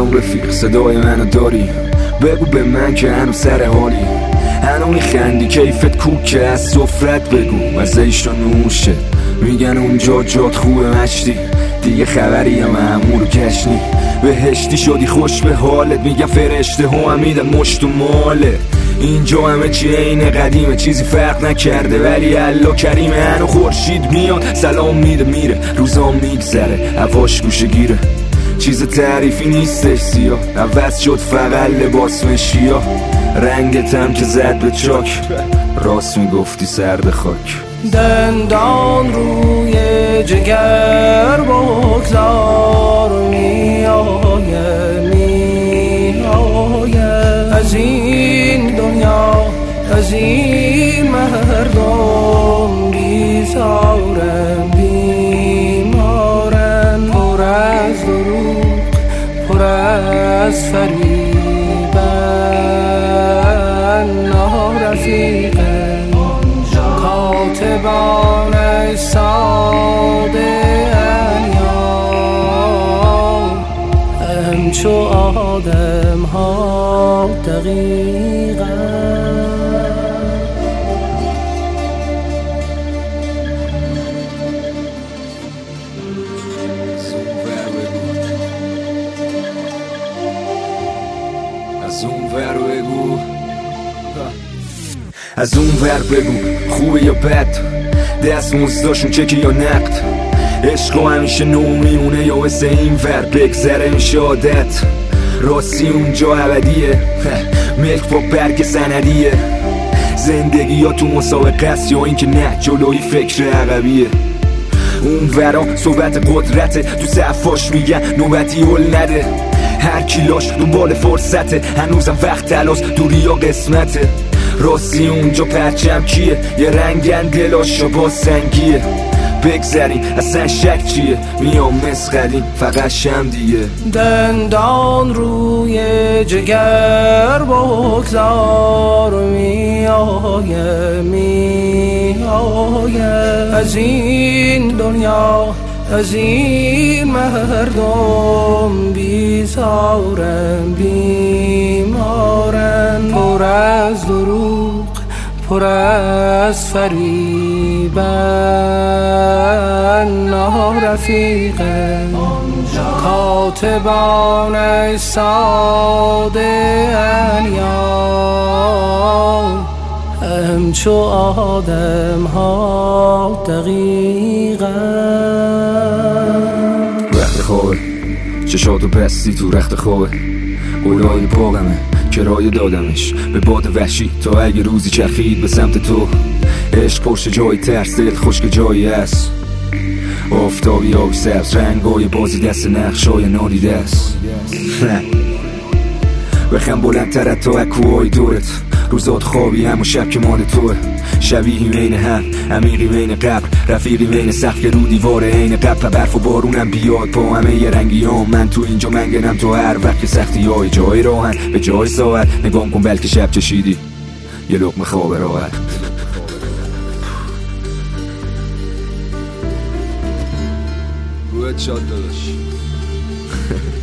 سلام رفیق، صدای منو داری؟ بگو به من که هنو سر حالی، هنو میخندی کیفت کوکه، از سفرت بگو مزه‌اش رو نوشه. میگن اونجا جات خوبه مشتی، دیگه خبری هم امور کشنی. بهشتی شدی خوش به حالت، میگن فرشته هم میدن مشت و ماله. اینجا همه چی عین قدیمه، چیزی فرق نکرده ولی الله کریمه. هنو خورشید میاد سلام میده میره، روزا میگذره هواش گوشه گیره. چیز تعریفی نیستش سیاه، عوض شد فقط لباس مشیا. رنگتم که زد به چاک، راست میگفتی سرد خاک. دندان روی جگر بگذار، میآیه میآیه از این دنیا، از این مردم. بیزارم بیمارم، پر از دروغ پر از فریبن. نارفیقم کاتبان ساده انیام، همچو آدم ها دقیقا. از اون ور بگو خوبه یا بد، دست مزداشون چکه یا نقد. عشق همیشه نو میمونه یا مثل این ور بگذره میشه عادت. راستی اونجا ابدیه، ملک با برگ سندیه. زندگی یا تو مسابقه است یا این که نه جلوی فکر عقبیه. اون ورا صحبت قدرته، تو صفاش میگن نوبتی هل نده. هر کیلاش دنبال فرصته، هنوزم وقت تلاس دوری یا قسمته. راستی اونجا پرچم کیه، یه رنگن دلاشا با سنگیه. بگذریم اصلا شک چیه، میام مسخریم فقط شم دیگه. دندان روی جگر بگذار، میآیه میآیه از این دنیا، از این مردم. بیزارم بیمارم، پر از دروغ پر از فریبن. نارفیقم کاتبان ساده انیام، همچو آدم ها دقیقا. رخت خوابه چشاتو بستی تو رخت خوابه، قولای باغمه کرایه دادمش به باد وحشی تا اگه روزی چرخید به سمت تو. عشق پشت جای ترس، دل خشک جایی است. آفتابی آبی سبز رنگای بازی دست نقشای نادیده است. بخم بلندتر تا اکوهای دورت، روزات خوابی هم و شب که مال توه. شبیهی بین هم، عمیقی بین قبر، رفیقی بین سقف که رو دیوار عین قبر. برف و بارونم بیاد با همه ی رنگیام، من تو اینجا منگنم تو هر وقت که سختی های جای راهن به جای ساعت. نگام کن بلکه شب چشیدی یه لقمه خواب راحت. رویت شاد داداش.